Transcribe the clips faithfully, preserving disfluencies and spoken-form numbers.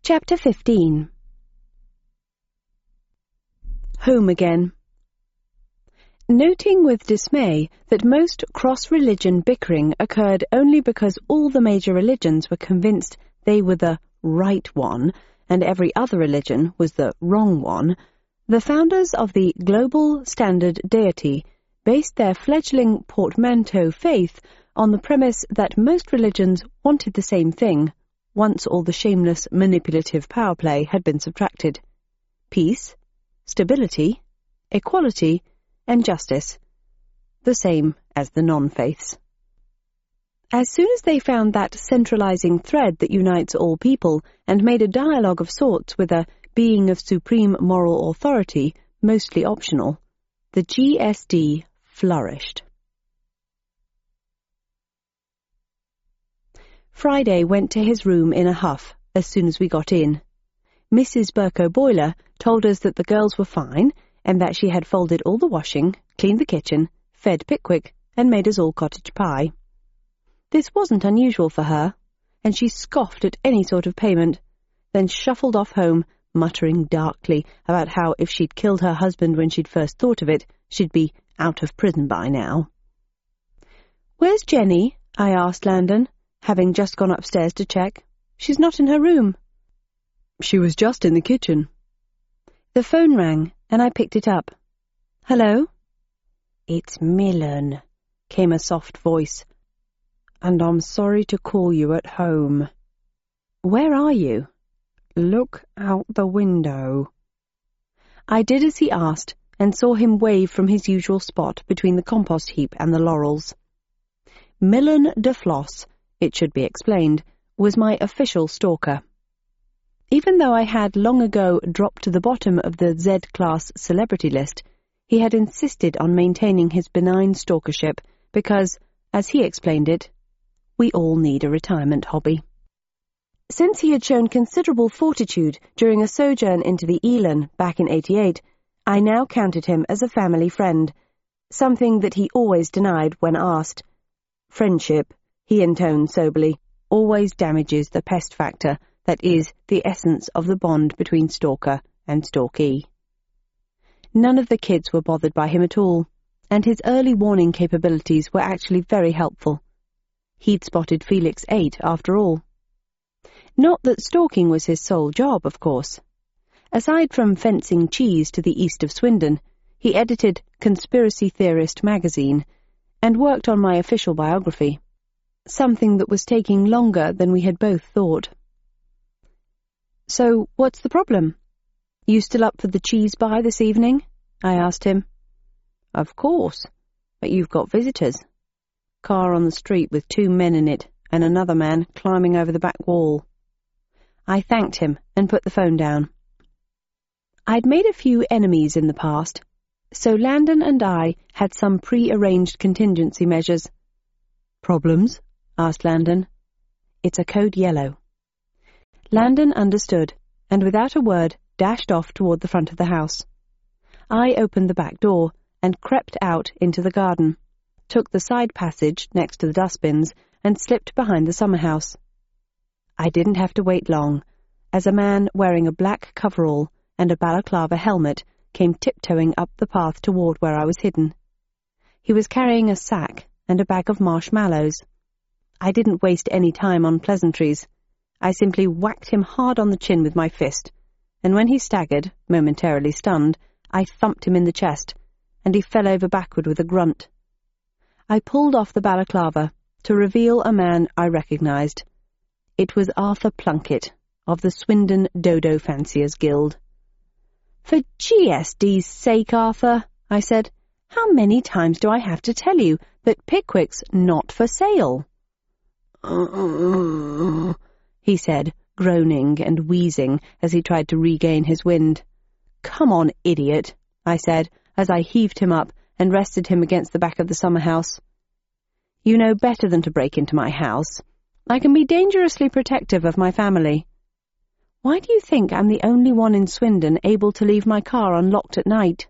Chapter fifteen. Home again. Noting with dismay that most cross-religion bickering occurred only because all the major religions were convinced they were the right one and every other religion was the wrong one, the founders of the Global Standard Deity based their fledgling portmanteau faith on the premise that most religions wanted the same thing, once all the shameless manipulative power play had been subtracted: peace, stability, equality, and justice, the same as the non-faiths. As soon as they found that centralizing thread that unites all people and made a dialogue of sorts with a being of supreme moral authority, mostly optional, the G S D flourished. Friday went to his room in a huff as soon as we got in. Missus Burko-Boiler told us that the girls were fine and that she had folded all the washing, cleaned the kitchen, fed Pickwick, and made us all cottage pie. This wasn't unusual for her, and she scoffed at any sort of payment, then shuffled off home, muttering darkly about how if she'd killed her husband when she'd first thought of it, she'd be out of prison by now. "Where's Jenny?" I asked Landon, having just gone upstairs to check. "She's not in her room." "She was just in the kitchen." The phone rang, and I picked it up. "Hello?" "It's Millen," came a soft voice. "And I'm sorry to call you at home." "Where are you?" "Look out the window." I did as he asked, and saw him wave from his usual spot between the compost heap and the laurels. Millen de Floss, it should be explained, was my official stalker. Even though I had long ago dropped to the bottom of the Z-class celebrity list, he had insisted on maintaining his benign stalkership because, as he explained it, we all need a retirement hobby. Since he had shown considerable fortitude during a sojourn into the Elan back in eighty-eight, I now counted him as a family friend, something that he always denied when asked. Friendship, he intoned soberly, always damages the pest factor that is the essence of the bond between stalker and stalkee. None of the kids were bothered by him at all, and his early warning capabilities were actually very helpful. He'd spotted Felix eight, after all. Not that stalking was his sole job, of course. Aside from fencing cheese to the east of Swindon, he edited Conspiracy Theorist magazine and worked on my official biography, something that was taking longer than we had both thought. "So, what's the problem? You still up for the cheese buy this evening?" I asked him. "Of course, but you've got visitors. Car on the street with two men in it and another man climbing over the back wall." I thanked him and put the phone down. I'd made a few enemies in the past, so Landon and I had some pre-arranged contingency measures. "Problems?" asked Landon. "It's a code yellow." Landon understood, and without a word dashed off toward the front of the house. I opened the back door and crept out into the garden, took the side passage next to the dustbins, and slipped behind the summer house. I didn't have to wait long, as a man wearing a black coverall and a balaclava helmet came tiptoeing up the path toward where I was hidden. He was carrying a sack and a bag of marshmallows. I didn't waste any time on pleasantries. I simply whacked him hard on the chin with my fist, and when he staggered, momentarily stunned, I thumped him in the chest, and he fell over backward with a grunt. I pulled off the balaclava to reveal a man I recognized. It was Arthur Plunkett, of the Swindon Dodo Fanciers Guild. "For G S D's sake, Arthur," I said, "how many times do I have to tell you that Pickwick's not for sale?" "Uh-uh," he said, groaning and wheezing as he tried to regain his wind. "Come on, idiot," I said, as I heaved him up and rested him against the back of the summer house. "You know better than to break into my house. I can be dangerously protective of my family. Why do you think I'm the only one in Swindon able to leave my car unlocked at night?"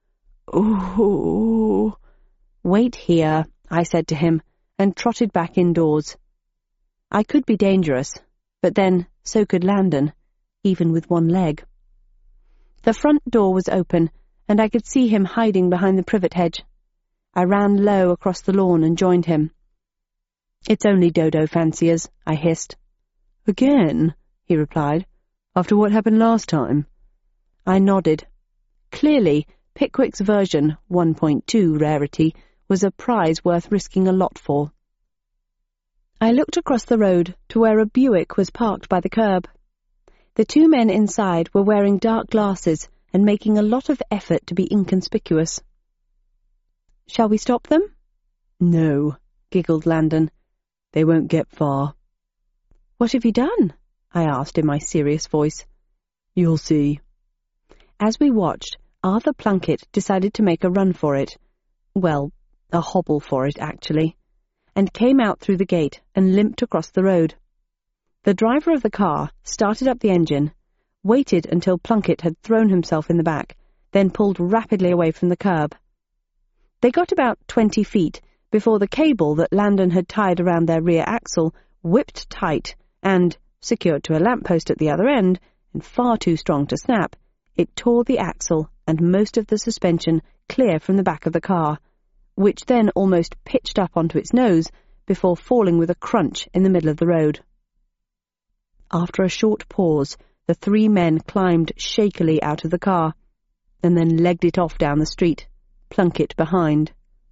"Ooh." "Wait here," I said to him, and trotted back indoors. I could be dangerous, but then so could Landon, even with one leg. The front door was open, and I could see him hiding behind the privet hedge. I ran low across the lawn and joined him. "It's only Dodo fanciers," I hissed. "Again?" he replied. "After what happened last time?" I nodded. Clearly, Pickwick's version, one point two rarity, was a prize worth risking a lot for. I looked across the road to where a Buick was parked by the curb. The two men inside were wearing dark glasses and making a lot of effort to be inconspicuous. "Shall we stop them?" "No," giggled Landon. "They won't get far." "What have you done?" I asked in my serious voice. "You'll see." As we watched, Arthur Plunkett decided to make a run for it. Well, a hobble for it, actually, and came out through the gate and limped across the road. The driver of the car started up the engine, waited until Plunkett had thrown himself in the back, then pulled rapidly away from the curb. They got about twenty feet before the cable that Landon had tied around their rear axle whipped tight and, secured to a lamppost at the other end, and far too strong to snap, it tore the axle and most of the suspension clear from the back of the car, which then almost pitched up onto its nose before falling with a crunch in the middle of the road. After a short pause, the three men climbed shakily out of the car, and then legged it off down the street, Plunkett behind.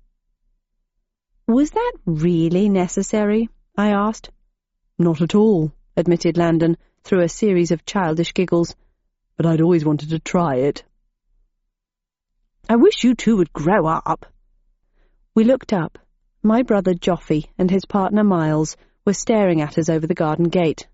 "Was that really necessary?" I asked. "Not at all," admitted Landon, through a series of childish giggles. "But I'd always wanted to try it." "I wish you two would grow up." We looked up. My brother Joffy and his partner Miles were staring at us over the garden gate.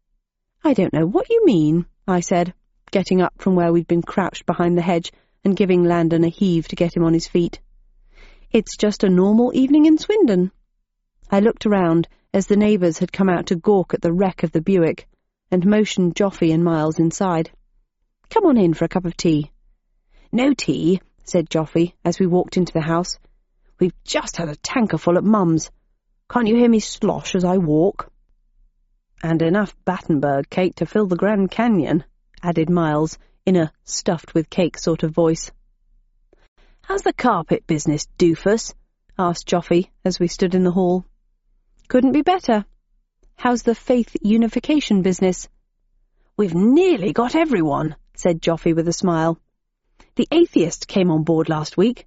"I don't know what you mean," I said, getting up from where we'd been crouched behind the hedge and giving Landon a heave to get him on his feet. "It's just a normal evening in Swindon." I looked around as the neighbours had come out to gawk at the wreck of the Buick, and motioned Joffy and Miles inside. "Come on in for a cup of tea." "No tea," said Joffy as we walked into the house. "We've just had a tanker full at Mum's. Can't you hear me slosh as I walk?" "And enough Battenberg cake to fill the Grand Canyon," added Miles, in a stuffed-with-cake sort of voice. "How's the carpet business, doofus?" asked Joffy as we stood in the hall. "Couldn't be better. How's the faith unification business?" "We've nearly got everyone," said Joffy with a smile. "The atheist came on board last week.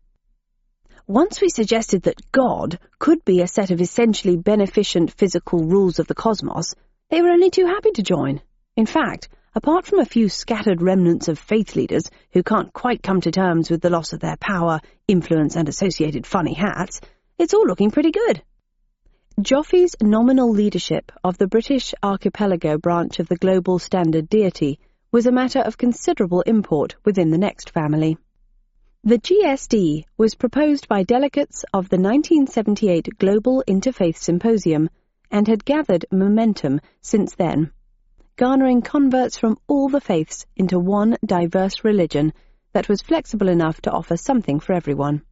Once we suggested that God could be a set of essentially beneficent physical rules of the cosmos, they were only too happy to join. In fact, apart from a few scattered remnants of faith leaders who can't quite come to terms with the loss of their power, influence, and associated funny hats, it's all looking pretty good." Joffy's nominal leadership of the British archipelago branch of the global standard deity was a matter of considerable import within the Next family. The G S D was proposed by delegates of the nineteen seventy-eight Global Interfaith Symposium and had gathered momentum since then, garnering converts from all the faiths into one diverse religion that was flexible enough to offer something for everyone.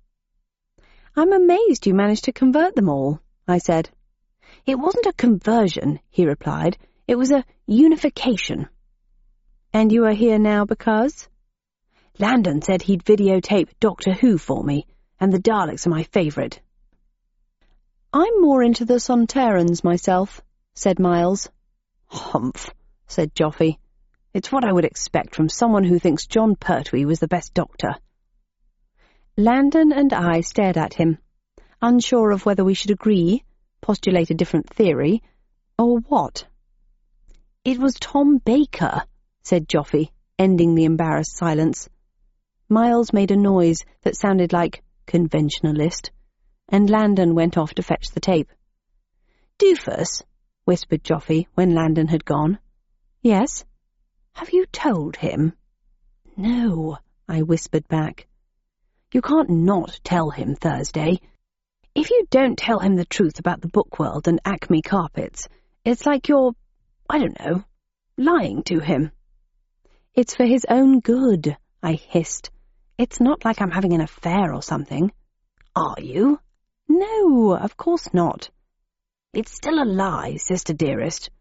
"I'm amazed you managed to convert them all," I said. "It wasn't a conversion," he replied. "It was a unification." "And you are here now because?" "Landon said he'd videotape Doctor Who for me, and the Daleks are my favourite." "I'm more into the Sontarans myself," said Miles. "Humph," said Joffy. "It's what I would expect from someone who thinks John Pertwee was the best doctor." Landon and I stared at him, unsure of whether we should agree, postulate a different theory, or what. "It was Tom Baker," said Joffy, ending the embarrassed silence. Miles made a noise that sounded like conventionalist, and Landon went off to fetch the tape. "Doofus," whispered Joffy when Landon had gone. "Yes?" "Have you told him?" "No," I whispered back. "You can't not tell him, Thursday. If you don't tell him the truth about the book world and Acme carpets, it's like you're, I don't know, lying to him." "It's for his own good," I hissed. "It's not like I'm having an affair or something." "Are you?" "No, of course not." "It's still a lie, sister dearest.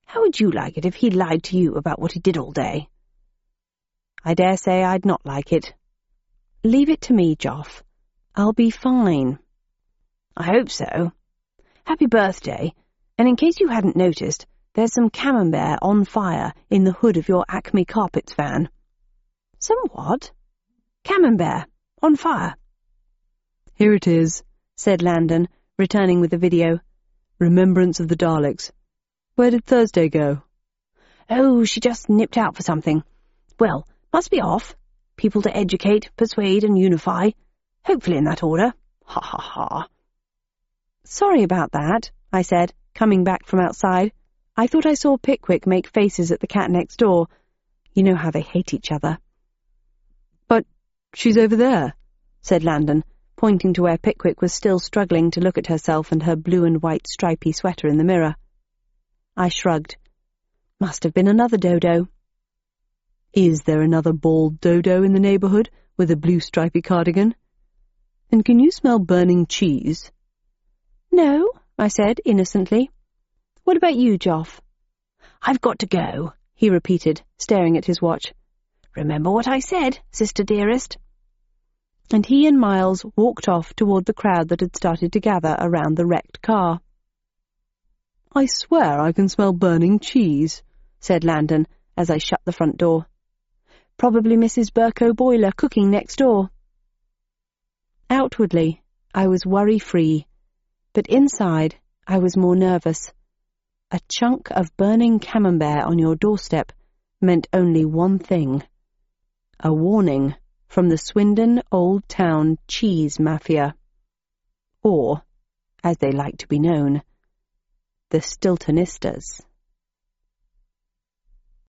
How would you like it if he lied to you about what he did all day? I dare say I'd not like it. Leave it to me, Joff. I'll be fine. I hope so. Happy birthday, and in case you hadn't noticed, there's some camembert on fire in the hood of your Acme Carpets van. Some what? Camembert, on fire. Here it is, said Landon, returning with the video. Remembrance of the Daleks. Where did Thursday go? Oh, she just nipped out for something. Well, must be off. People to educate, persuade, and unify. Hopefully in that order. Ha ha ha. Sorry about that, I said, coming back from outside. I thought I saw Pickwick make faces at the cat next door. You know how they hate each other. But she's over there, said Landon, pointing to where Pickwick was still struggling to look at herself and her blue and white stripy sweater in the mirror. I shrugged. Must have been another dodo. Is there another bald dodo in the neighbourhood with a blue stripy cardigan? And can you smell burning cheese? No, I said innocently. What about you, Joff? I've got to go, he repeated, staring at his watch. Remember what I said, sister dearest. And he and Miles walked off toward the crowd that had started to gather around the wrecked car. I swear I can smell burning cheese, said Landon as I shut the front door. Probably Missus Burko Boiler cooking next door. Outwardly, I was worry-free, but inside I was more nervous. A chunk of burning camembert on your doorstep meant only one thing. A warning from the Swindon Old Town Cheese Mafia. Or, as they like to be known, the Stiltonistas.